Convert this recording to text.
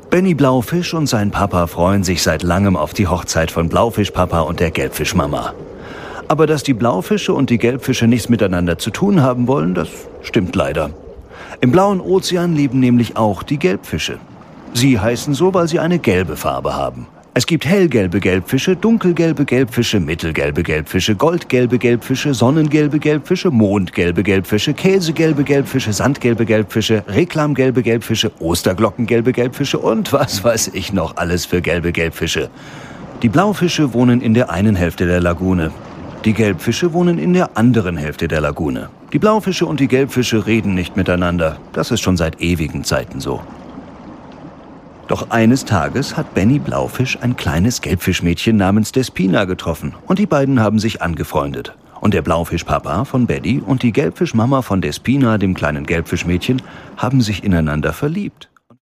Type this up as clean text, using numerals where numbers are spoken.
Benny Blaufisch und sein Papa freuen sich seit langem auf die Hochzeit von Blaufischpapa und der Gelbfischmama. Aber dass die Blaufische und die Gelbfische nichts miteinander zu tun haben wollen, das stimmt leider. Im blauen Ozean leben nämlich auch die Gelbfische. Sie heißen so, weil sie eine gelbe Farbe haben. Es gibt hellgelbe Gelbfische, dunkelgelbe Gelbfische, mittelgelbe Gelbfische, goldgelbe Gelbfische, sonnengelbe Gelbfische, mondgelbe Gelbfische, käsegelbe Gelbfische, sandgelbe Gelbfische, reklamgelbe Gelbfische, osterglockengelbe Gelbfische und was weiß ich noch alles für gelbe Gelbfische. Die Blaufische wohnen in der einen Hälfte der Lagune. Die Gelbfische wohnen in der anderen Hälfte der Lagune. Die Blaufische und die Gelbfische reden nicht miteinander. Das ist schon seit ewigen Zeiten so. Doch eines Tages hat Benny Blaufisch ein kleines Gelbfischmädchen namens Despina getroffen und die beiden haben sich angefreundet. Und der Blaufischpapa von Benny und die Gelbfischmama von Despina, dem kleinen Gelbfischmädchen, haben sich ineinander verliebt.